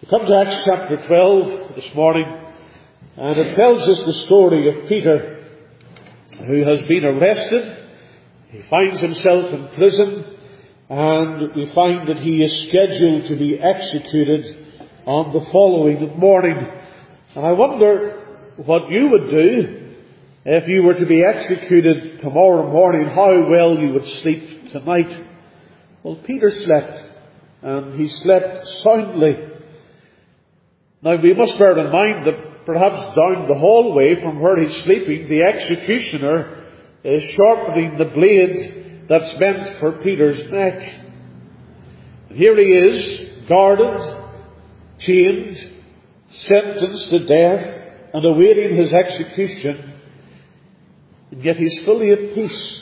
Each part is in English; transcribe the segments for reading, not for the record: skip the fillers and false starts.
We come to Acts chapter 12 this morning, and it tells us the story of Peter, who has been arrested. He finds himself in prison, and we find that he is scheduled to be executed on the following morning. And I wonder what you would do if you were to be executed tomorrow morning, how well you would sleep tonight. Well, Peter slept, and he slept soundly. Now, we must bear in mind that perhaps down the hallway from where he's sleeping, the executioner is sharpening the blade that's meant for Peter's neck. And here he is, guarded, chained, sentenced to death, and awaiting his execution. And yet he's fully at peace.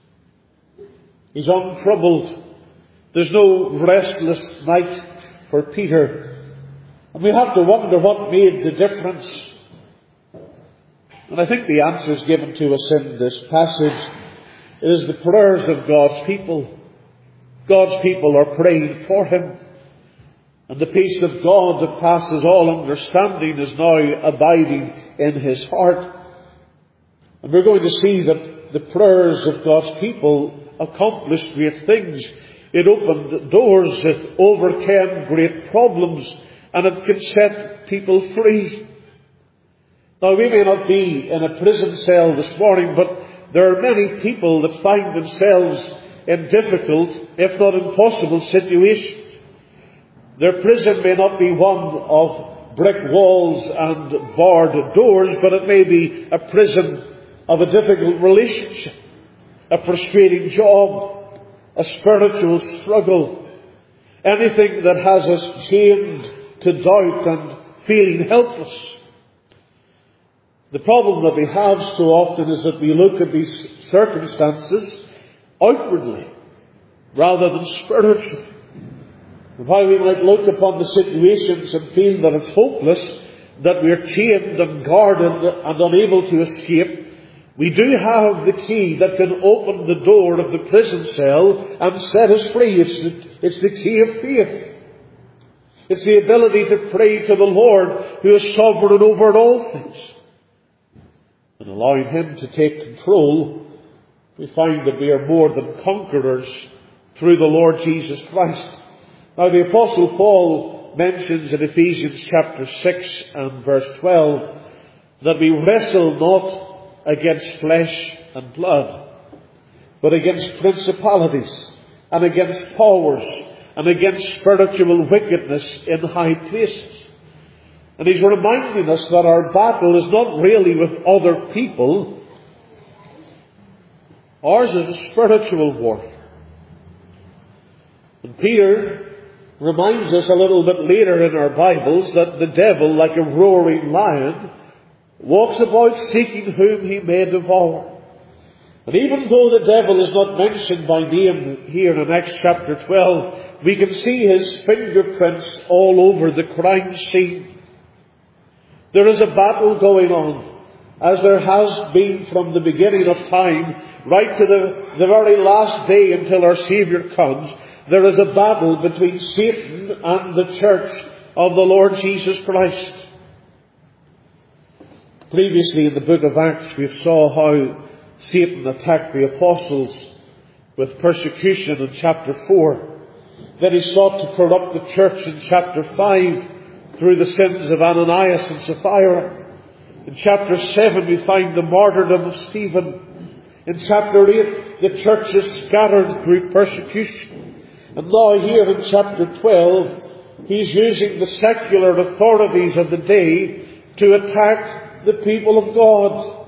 He's untroubled. There's no restless night for Peter. And we have to wonder what made the difference. And I think the answer is given to us in this passage. It is the prayers of God's people. God's people are praying for him. And the peace of God that passes all understanding is now abiding in his heart. And we're going to see that the prayers of God's people accomplished great things. It opened doors, it overcame great problems, and it can set people free. Now, we may not be in a prison cell this morning, but there are many people that find themselves in difficult, if not impossible, situations. Their prison may not be one of brick walls and barred doors, but it may be a prison of a difficult relationship, a frustrating job, a spiritual struggle, anything that has us chained to doubt and feeling helpless. The problem that we have so often is that we look at these circumstances outwardly rather than spiritually. And while we might look upon the situations and feel that it's hopeless, that we're chained and guarded and unable to escape, we do have the key that can open the door of the prison cell and set us free. It's the key of faith. It's the ability to pray to the Lord who is sovereign over all things. And allowing him to take control, we find that we are more than conquerors through the Lord Jesus Christ. Now, the Apostle Paul mentions in Ephesians chapter 6 and verse 12 that we wrestle not against flesh and blood, but against principalities and against powers and against spiritual wickedness in high places. And he's reminding us that our battle is not really with other people. Ours is a spiritual warfare. And Peter reminds us a little bit later in our Bibles that the devil, like a roaring lion, walks about seeking whom he may devour. And even though the devil is not mentioned by name here in Acts chapter 12, we can see his fingerprints all over the crime scene. There is a battle going on, as there has been from the beginning of time, right to the very last day until our Saviour comes. There is a battle between Satan and the church of the Lord Jesus Christ. Previously in the book of Acts, we saw how Satan attacked the apostles with persecution in chapter 4. Then he sought to corrupt the church in chapter 5 through the sins of Ananias and Sapphira. In chapter 7 we find the martyrdom of Stephen. In chapter 8 the church is scattered through persecution. And now here in chapter 12 he's using the secular authorities of the day to attack the people of God.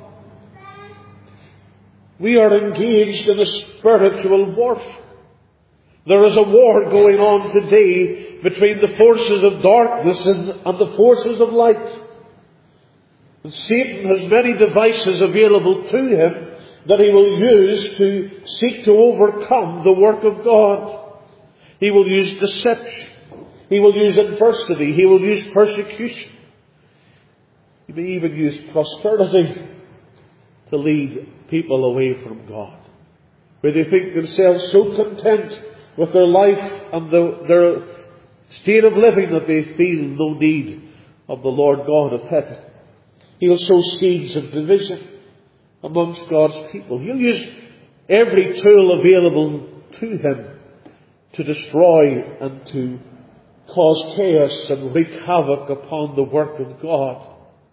We are engaged in a spiritual warfare. There is a war going on today between the forces of darkness and the forces of light. And Satan has many devices available to him that he will use to seek to overcome the work of God. He will use deception. He will use adversity. He will use persecution. He may even use prosperity to lead people away from God, where they think themselves so content with their life and their state of living that they feel no need of the Lord God of heaven. He'll sow seeds of division amongst God's people. He'll use every tool available to him to destroy and to cause chaos and wreak havoc upon the work of God.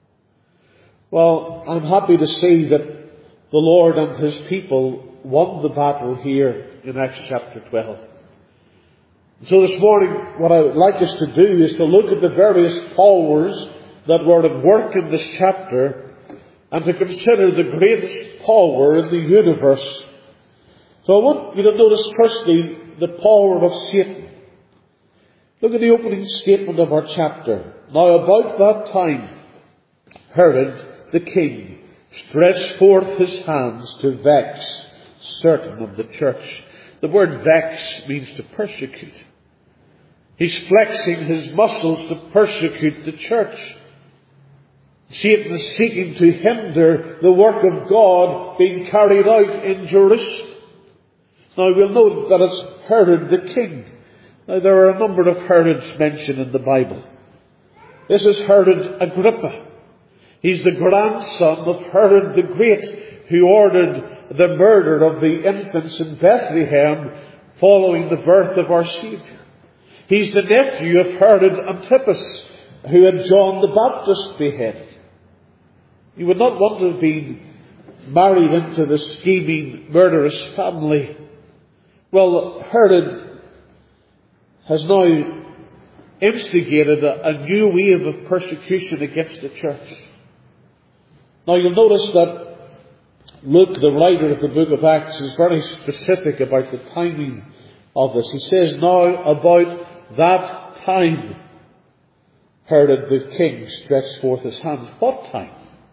Well, I'm happy to see that the Lord and his people won the battle here in Acts chapter 12. So this morning, what I would like us to do is to look at the various powers that were at work in this chapter and to consider the greatest power in the universe. So I want you to notice firstly the power of Satan. Look at the opening statement of our chapter. Now about that time, Herod the king stretched forth his hands to vex certain of the church. The word vex means to persecute. He's flexing his muscles to persecute the church. Satan is seeking to hinder the work of God being carried out in Jerusalem. Now we'll note that it's Herod the king. Now there are a number of Herods mentioned in the Bible. This is Herod Agrippa. He's the grandson of Herod the Great, who ordered the murder of the infants in Bethlehem following the birth of our Saviour. He's the nephew of Herod Antipas, who had John the Baptist beheaded. You would not want to have been married into the scheming, murderous family. Well, Herod has now instigated a new wave of persecution against the church. Now you'll notice that Luke, the writer of the book of Acts, is very specific about the timing of this. He says, now about that time, Herod the king stretched forth his hands. What time?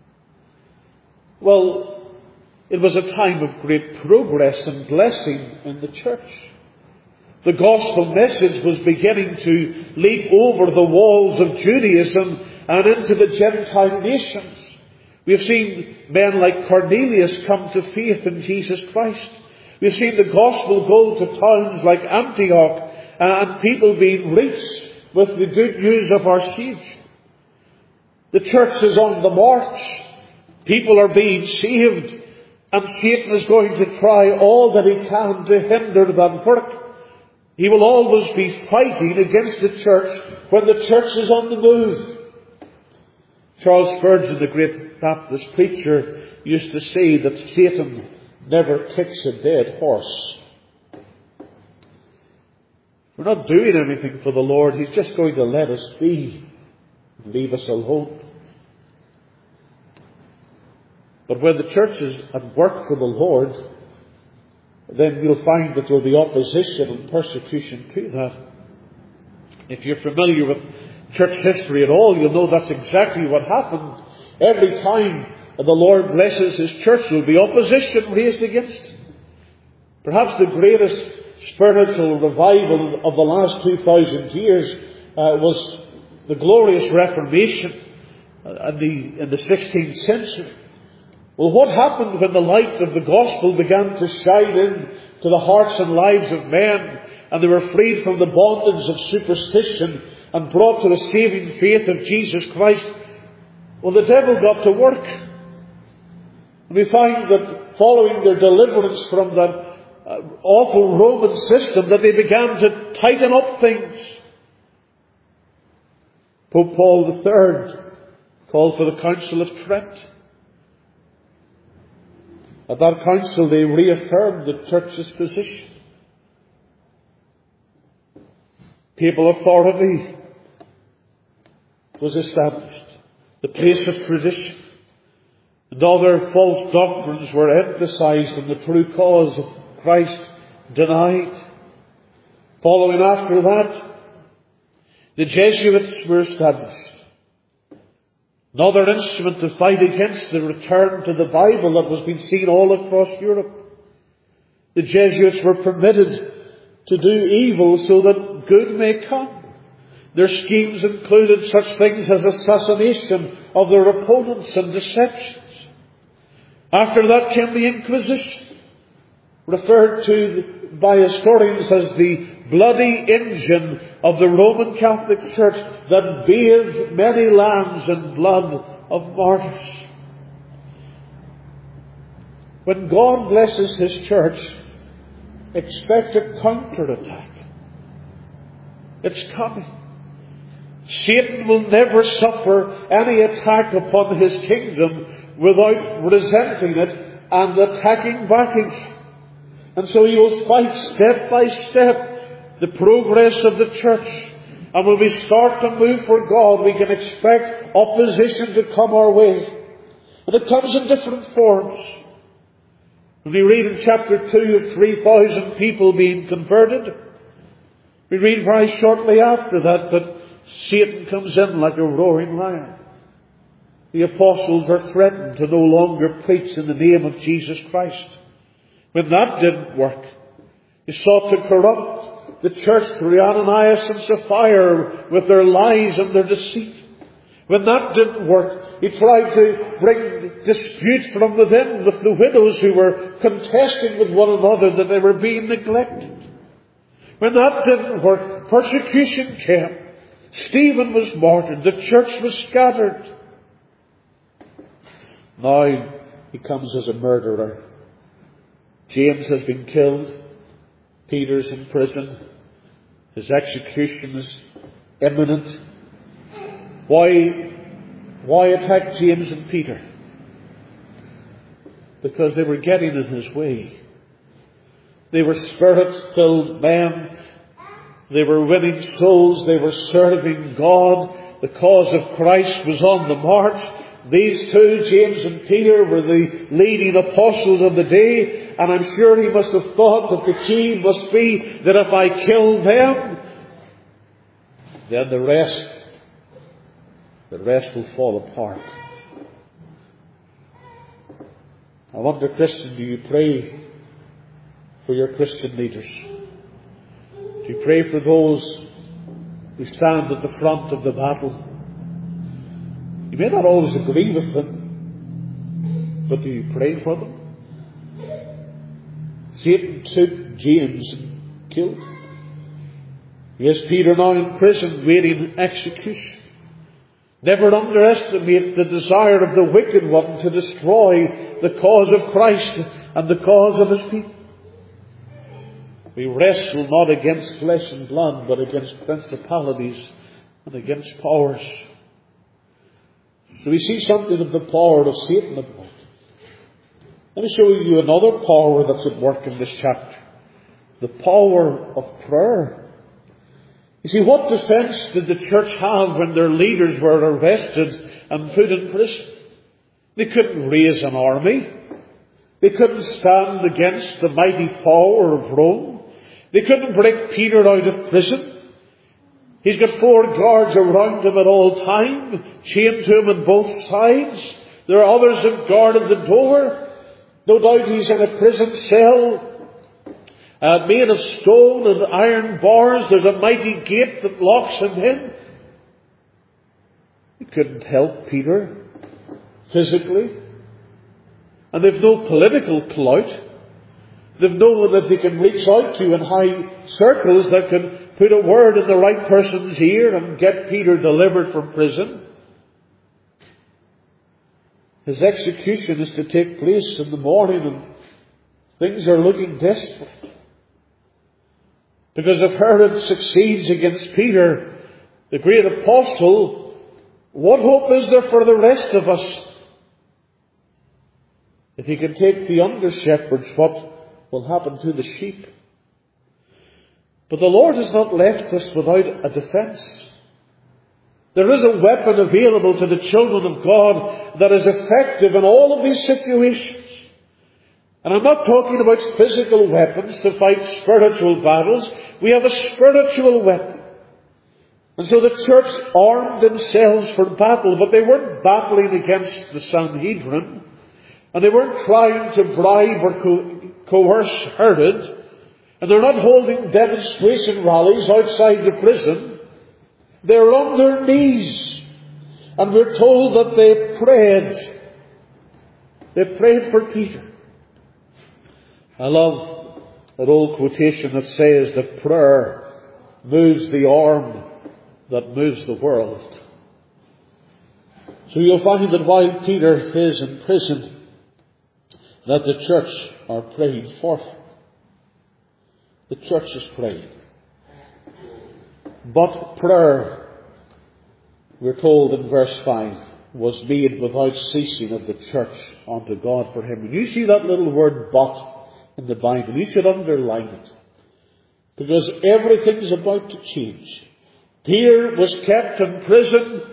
Well, it was a time of great progress and blessing in the church. The gospel message was beginning to leap over the walls of Judaism and into the Gentile nations. We have seen men like Cornelius come to faith in Jesus Christ. We have seen the gospel go to towns like Antioch and people being reached with the good news of our Saviour. The church is on the march. People are being saved, and Satan is going to try all that he can to hinder that work. He will always be fighting against the church when the church is on the move. Charles Spurgeon, the great Baptist preacher, used to say that Satan never kicks a dead horse. We're not doing anything for the Lord. He's just going to let us be and leave us alone. But when the church is at work for the Lord, then you'll find that there will be opposition and persecution to that. If you're familiar with church history at all, you'll know that's exactly what happened. Every time the Lord blesses his church, there will be opposition raised against it. Perhaps the greatest spiritual revival of the last 2,000 years was the glorious Reformation in the 16th century. Well, what happened when the light of the gospel began to shine in to the hearts and lives of men, and they were freed from the bondage of superstition and brought to the saving faith of Jesus Christ? Well, the devil got to work. And we find that following their deliverance from that awful Roman system, that they began to tighten up things. Pope Paul III called for the Council of Trent. At that council they reaffirmed the church's position. Papal authority was established. The place of tradition and other false doctrines were emphasized, and the true cause of Christ denied. Following after that, the Jesuits were established. Another instrument to fight against the return to the Bible that was being seen all across Europe. The Jesuits were permitted to do evil so that good may come. Their schemes included such things as assassination of their opponents and deceptions. After that came the Inquisition, referred to by historians as the bloody engine of the Roman Catholic Church that bathed many lands in blood of martyrs. When God blesses His church, expect a counterattack. It's coming. Satan will never suffer any attack upon his kingdom without resenting it and attacking back again. And so he will fight step by step the progress of the church. And when we start to move for God, we can expect opposition to come our way. And it comes in different forms. When we read in chapter 2 of 3,000 people being converted, we read very shortly after that Satan comes in like a roaring lion. The apostles are threatened to no longer preach in the name of Jesus Christ. When that didn't work, he sought to corrupt the church through Ananias and Sapphira with their lies and their deceit. When that didn't work, he tried to bring dispute from within with the widows who were contesting with one another that they were being neglected. When that didn't work, persecution came. Stephen was martyred. The church was scattered. Now he comes as a murderer. James has been killed. Peter's in prison. His execution is imminent. Why attack James and Peter? Because they were getting in his way. They were Spirit-filled men. They were winning souls. They were serving God. The cause of Christ was on the march. These two, James and Peter, were the leading apostles of the day. And I'm sure he must have thought that the key must be that if I kill them, then the rest will fall apart. I wonder, Christian, do you pray for your Christian leaders? Do you pray for those who stand at the front of the battle? You may not always agree with them, but do you pray for them? Satan took James and killed him. Here's Peter now in prison waiting execution. Never underestimate the desire of the wicked one to destroy the cause of Christ and the cause of His people. We wrestle not against flesh and blood, but against principalities and against powers. So we see something of the power of Satan at work. Let me show you another power that's at work in this chapter. The power of prayer. You see, what defense did the church have when their leaders were arrested and put in prison? They couldn't raise an army. They couldn't stand against the mighty power of Rome. They couldn't break Peter out of prison. He's got 4 guards around him at all time, chained to him on both sides. There are others that guarded the door. No doubt he's in a prison cell made of stone and iron bars. There's a mighty gate that locks him in. He couldn't help Peter physically. And they've no political clout. They've no one that they can reach out to in high circles that can put a word in the right person's ear and get Peter delivered from prison. His execution is to take place in the morning, and things are looking desperate. Because if Herod succeeds against Peter, the great apostle, what hope is there for the rest of us? If he can take the under-shepherds, what will happen to the sheep? But the Lord has not left us without a defense. There is a weapon available to the children of God that is effective in all of these situations. And I'm not talking about physical weapons to fight spiritual battles. We have a spiritual weapon. And so the church armed themselves for battle, but they weren't battling against the Sanhedrin. And they weren't trying to bribe or coerce Herod. And they're not holding demonstration rallies outside the prison. They're on their knees. And we're told that they prayed. They prayed for Peter. I love that old quotation that says that prayer moves the arm that moves the world. So you'll find that while Peter is in prison, that the church are praying for him. The church is praying. But prayer, we're told in verse 5, was made without ceasing of the church unto God for him. When you see that little word "but" in the Bible, you should underline it. Because everything's about to change. Peter was kept in prison,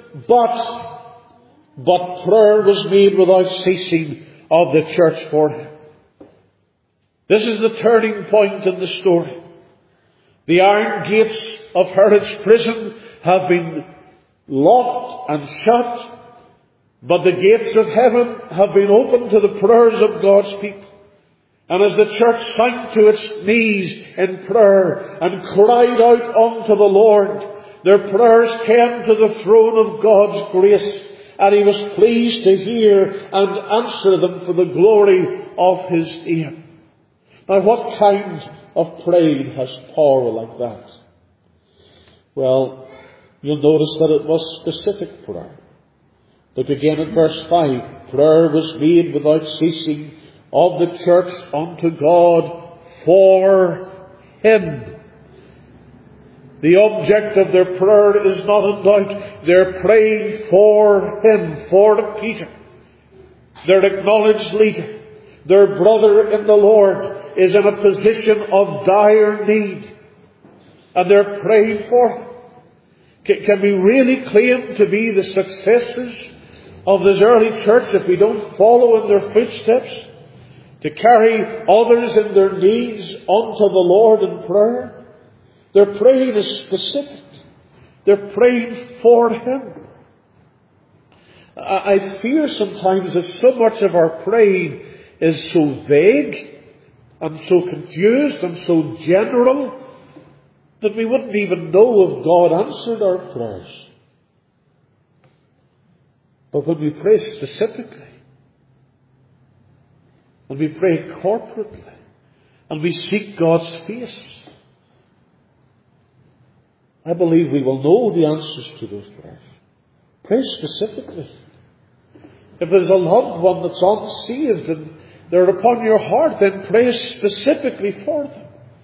but prayer was made without ceasing of the church for him. This is the turning point in the story. The iron gates of Herod's prison have been locked and shut, but the gates of heaven have been opened to the prayers of God's people. And as the church sank to its knees in prayer and cried out unto the Lord, their prayers came to the throne of God's grace, and He was pleased to hear and answer them for the glory of His name. Now, what kind of praying has power like that? Well, you'll notice that it was specific prayer. Look again at verse 5. Prayer was made without ceasing of the church unto God for him. The object of their prayer is not in doubt. They're praying for him, for Peter. Their acknowledged leader, their brother in the Lord, is in a position of dire need. And they're praying for him. Can we really claim to be the successors of this early church if we don't follow in their footsteps? To carry others in their needs unto the Lord in prayer? Their praying is specific. They're praying for him. I fear sometimes that so much of our praying is so vague and so confused and so general that we wouldn't even know if God answered our prayers. But when we pray specifically, and we pray corporately, and we seek God's face, I believe we will know the answers to those prayers. Pray specifically. If there's a loved one that's unsaved and they're upon your heart, then pray specifically for them.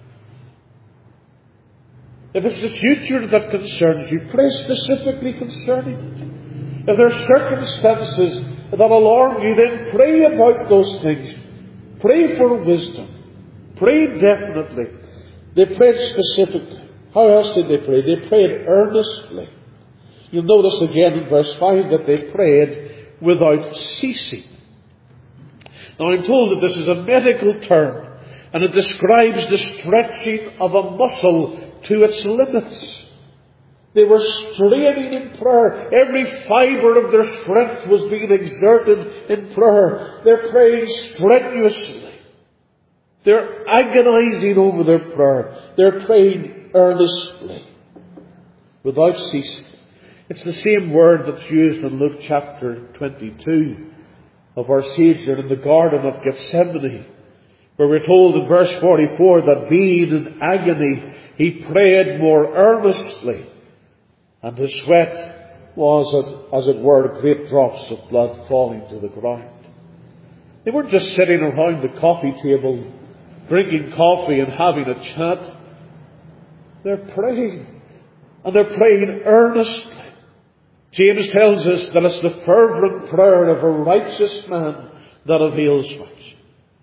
If it's the future that concerns you, pray specifically concerning it. If there are circumstances that alarm you, then pray about those things. Pray for wisdom. Pray definitely. They prayed specifically. How else did they pray? They prayed earnestly. You'll notice again in verse 5 that they prayed without ceasing. Now I'm told that this is a medical term, and it describes the stretching of a muscle to its limits. They were straining in prayer. Every fibre of their strength was being exerted in prayer. They're praying strenuously. They're agonizing over their prayer. They're praying earnestly, without ceasing. It's the same word that's used in Luke chapter 22 of our Saviour in the Garden of Gethsemane, where we're told in verse 44 that being in agony, he prayed more earnestly, and his sweat was, as it were, great drops of blood falling to the ground. They weren't just sitting around the coffee table, drinking coffee and having a chat. They're praying, and they're praying earnestly. James tells us that it's the fervent prayer of a righteous man that avails much.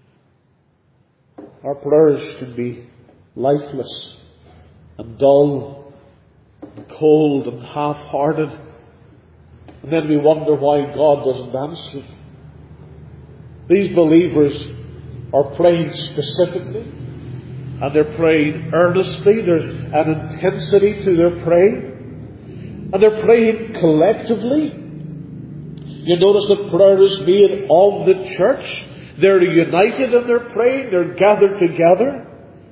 Our prayers can be lifeless and dull and cold and half-hearted, and then we wonder why God doesn't answer them. These believers are praying specifically, and they're praying earnestly. There's an intensity to their praying. And they're praying collectively. You notice that prayer is made of the church. They're united in their praying. They're gathered together.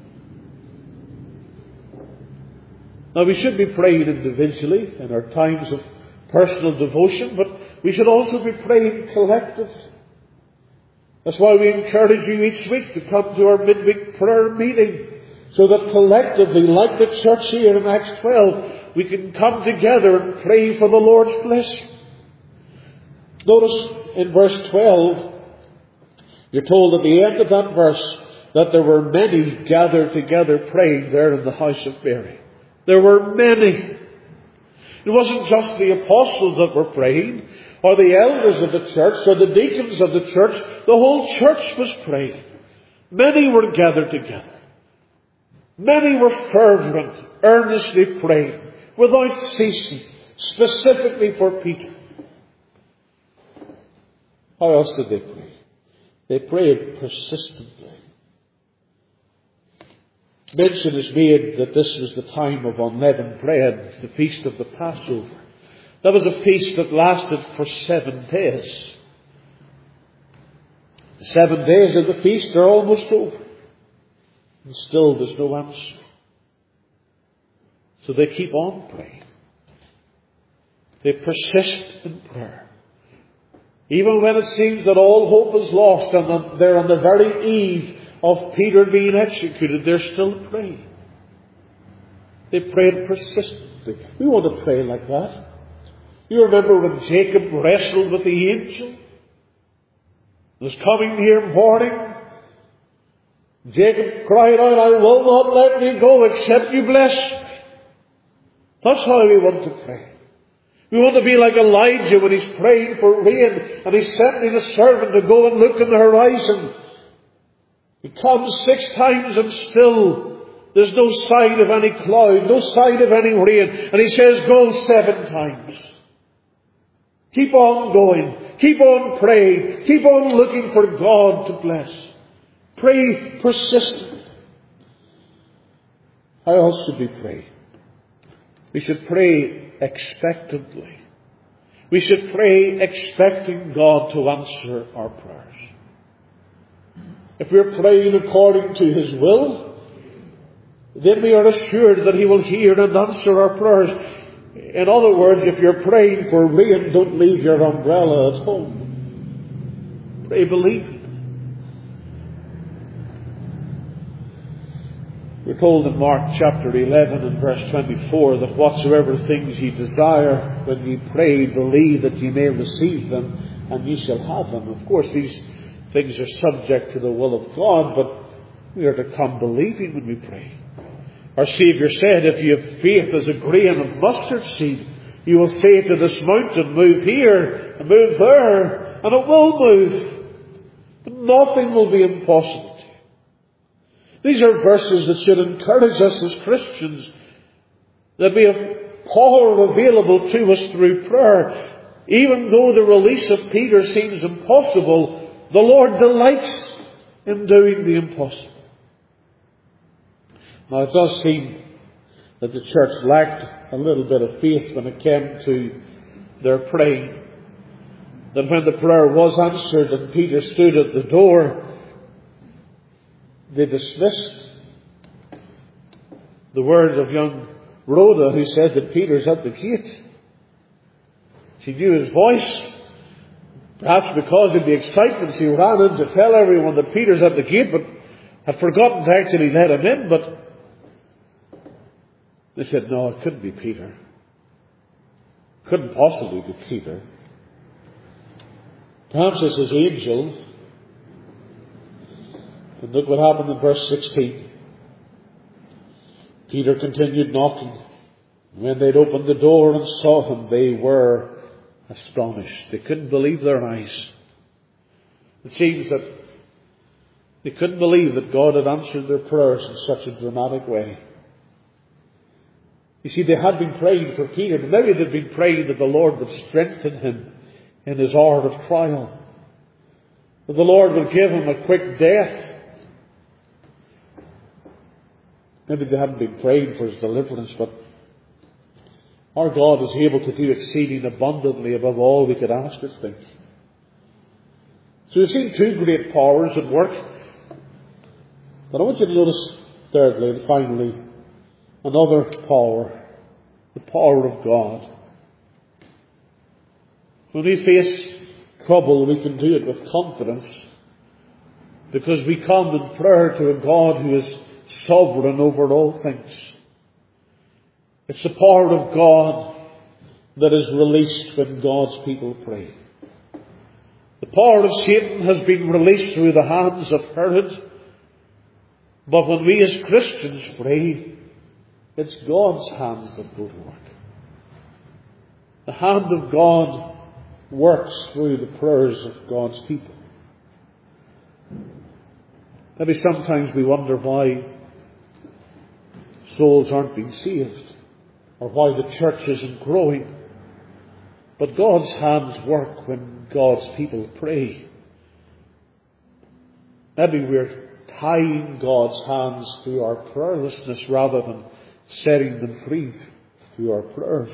Now we should be praying individually in our times of personal devotion, but we should also be praying collectively. That's why we encourage you each week to come to our midweek prayer meeting So that collectively, like the church here in Acts 12, we can come together and pray for the Lord's blessing. Notice in verse 12, you're told at the end of that verse that there were many gathered together praying there in the house of Mary. There were many. It wasn't just the apostles that were praying, or the elders of the church, or the deacons of the church. The whole church was praying. Many were gathered together. Many were fervent, earnestly praying, without ceasing, specifically for Peter. How else did they pray? They prayed persistently. Mention is made that this was the time of unleavened bread, the feast of the Passover. That was a feast that lasted for 7 days. The 7 days of the feast are almost over. And still there's no answer. So they keep on praying. They persist in prayer. Even when it seems that all hope is lost and that they're on the very eve of Peter being executed, they're still praying. They prayed persistently. We want to pray like that. You remember when Jacob wrestled with the angel? It was coming near morning. Jacob cried out, "I will not let you go except you bless me." That's how we want to pray. We want to be like Elijah when he's praying for rain and he's sending a servant to go and look in the horizon. He comes 6 times and still there's no sign of any cloud, no sign of any rain. And he says, "Go 7 times. Keep on going. Keep on praying. Keep on looking for God to bless." Pray persistently. How else should we pray? We should pray expectantly. We should pray expecting God to answer our prayers. If we're praying according to His will, then we are assured that He will hear and answer our prayers. In other words, if you're praying for rain, don't leave your umbrella at home. Pray believing. We're told in Mark chapter 11 and verse 24 that whatsoever things ye desire when ye pray, believe that ye may receive them, and ye shall have them. Of course, these things are subject to the will of God, but we are to come believing when we pray. Our Saviour said, if you have faith as a grain of mustard seed, you will say to this mountain, "Move here and move there," and it will move. But nothing will be impossible. These are verses that should encourage us as Christians that we have power available to us through prayer. Even though the release of Peter seems impossible, the Lord delights in doing the impossible. Now it does seem that the church lacked a little bit of faith when it came to their praying. That when the prayer was answered and Peter stood at the door, they dismissed the words of young Rhoda, who said that Peter's at the gate. She knew his voice. Perhaps because of the excitement, she ran in to tell everyone that Peter's at the gate, but had forgotten to actually let him in. But they said, "No, it couldn't be Peter. Couldn't possibly be Peter. Perhaps it's his angel." And look what happened in verse 16. Peter continued knocking. When they'd opened the door and saw him, they were astonished. They couldn't believe their eyes. It seems that they couldn't believe that God had answered their prayers in such a dramatic way. You see, they had been praying for Peter, but maybe they'd been praying that the Lord would strengthen him in his hour of trial. That the Lord would give him a quick death. Maybe they hadn't been praying for his deliverance, but our God is able to do exceeding abundantly above all we could ask or think. So we've seen 2 great powers at work. But I want you to notice thirdly and finally another power, the power of God. When we face trouble, we can do it with confidence because we come in prayer to a God who is sovereign over all things. It's the power of God that is released when God's people pray. The power of Satan has been released through the hands of Herod. But when we as Christians pray, it's God's hands that go to work. The hand of God works through the prayers of God's people. Maybe sometimes we wonder why souls aren't being saved, or why the church isn't growing. But God's hands work when God's people pray. Maybe we're tying God's hands to our prayerlessness rather than setting them free through our prayers.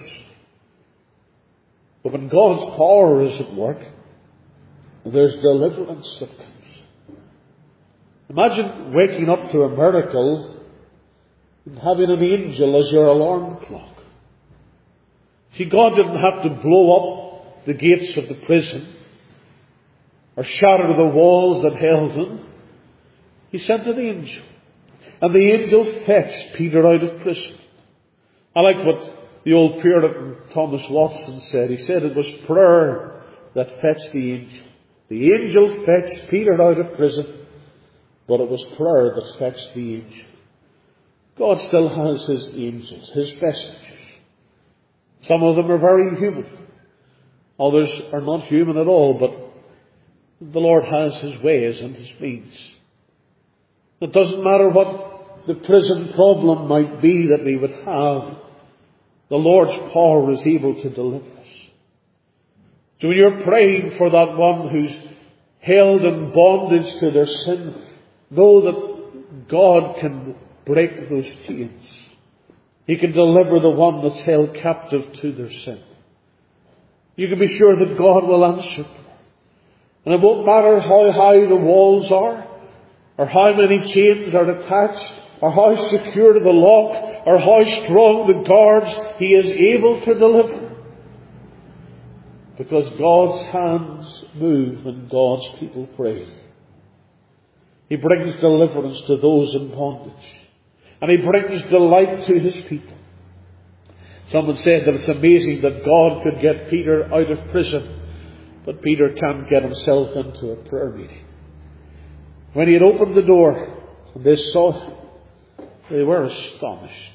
But when God's power is at work, there's deliverance that comes. Imagine waking up to a miracle and having an angel as your alarm clock. See, God didn't have to blow up the gates of the prison or shatter the walls that held them. He sent an angel. And the angel fetched Peter out of prison. I like what the old Puritan Thomas Watson said. He said it was prayer that fetched the angel. The angel fetched Peter out of prison, but it was prayer that fetched the angel. God still has His angels, His messengers. Some of them are very human. Others are not human at all, but the Lord has His ways and His means. It doesn't matter what the prison problem might be that we would have. The Lord's power is able to deliver us. So when you're praying for that one who's held in bondage to their sin, know that God can break those chains. He can deliver the one that's held captive to their sin. You can be sure that God will answer. And it won't matter how high the walls are, or how many chains are attached, or how secure the lock, or how strong the guards. He is able to deliver. Because God's hands move when God's people pray. He brings deliverance to those in bondage. And He brings delight to His people. Someone said that it's amazing that God could get Peter out of prison, but Peter can't get himself into a prayer meeting. When he had opened the door and they saw Him, they were astonished.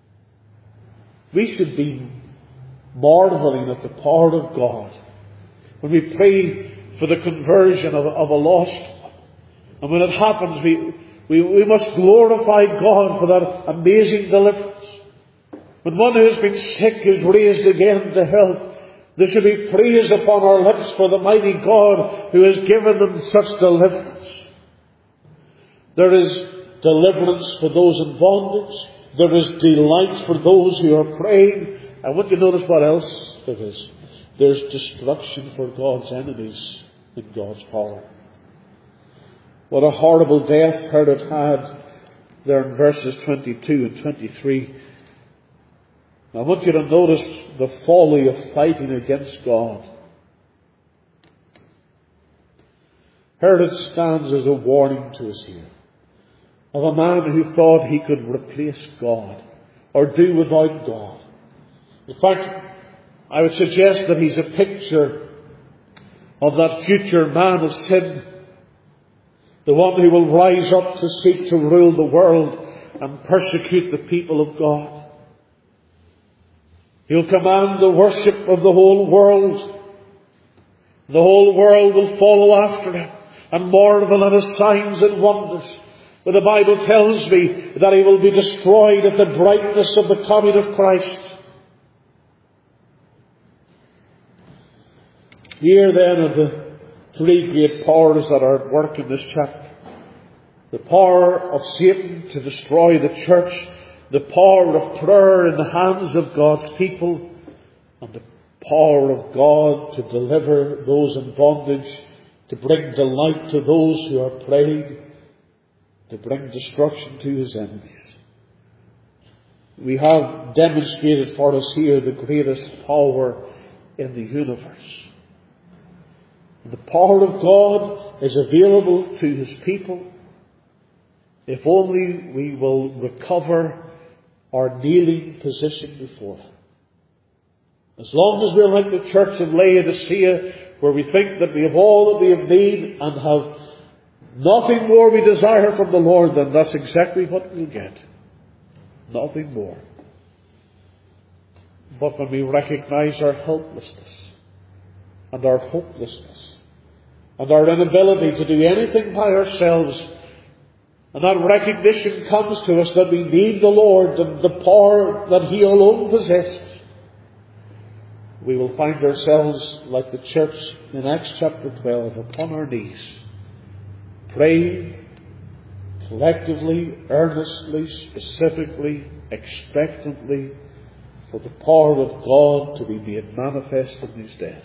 We should be marveling at the power of God when we pray for the conversion of a lost one. And when it happens, we must glorify God for that amazing deliverance. When one who has been sick is raised again to health, there should be praise upon our lips for the mighty God who has given them such deliverance. There is deliverance for those in bondage. There is delight for those who are praying. And would you notice what else there is? There's destruction for God's enemies in God's power. What a horrible death Herod had there in verses 22 and 23. I want you to notice the folly of fighting against God. Herod stands as a warning to us here of a man who thought he could replace God or do without God. In fact, I would suggest that he's a picture of that future man of sin, the one who will rise up to seek to rule the world and persecute the people of God. He'll command the worship of the whole world. The whole world will follow after him and marvel at his signs and wonders. But the Bible tells me that he will be destroyed at the brightness of the coming of Christ. Here then are the three great powers that are at work in this chapter. The power of Satan to destroy the church, the power of prayer in the hands of God's people, and the power of God to deliver those in bondage, to bring delight to those who are praying, to bring destruction to His enemies. We have demonstrated for us here the greatest power in the universe. The power of God is available to His people. if only we will recover our kneeling position before Him. As long as we're like the church in Laodicea, where we think that we have all that we have need and have nothing more we desire from the Lord, then that's exactly what we'll get. Nothing more. But when we recognize our helplessness and our hopelessness and our inability to do anything by ourselves, and that recognition comes to us that we need the Lord and the power that He alone possesses, we will find ourselves like the church in Acts chapter 12, upon our knees, praying collectively, earnestly, specifically, expectantly, for the power of God to be made manifest in these days.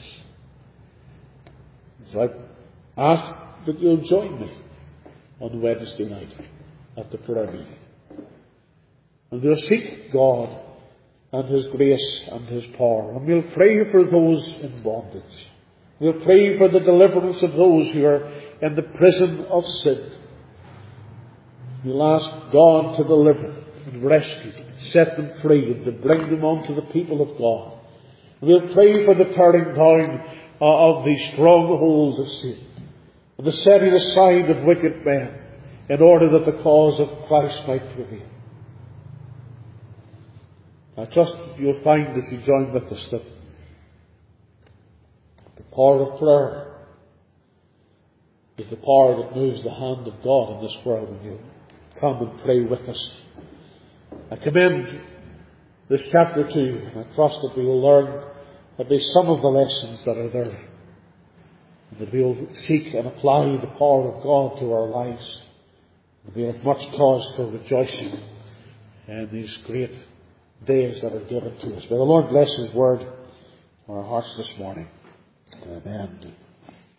So I ask that you'll join me on Wednesday night at the prayer meeting. And we'll seek God and His grace and His power. And we'll pray for those in bondage. We'll pray for the deliverance of those who are in the prison of sin. We'll ask God to deliver them and rescue them, set them free, and to bring them unto the people of God. We'll pray for the tearing down of these strongholds of sin and the setting aside of wicked men, in order that the cause of Christ might prevail. I trust you'll find, if you join with us, that the power of prayer is the power that moves the hand of God in this world, and you come and pray with us. I commend this chapter to you, and I trust that we will learn at least some of the lessons that are there, and that we will seek and apply the power of God to our lives. And we have much cause for rejoicing in these great days that are given to us. May the Lord bless His word for our hearts this morning. Amen.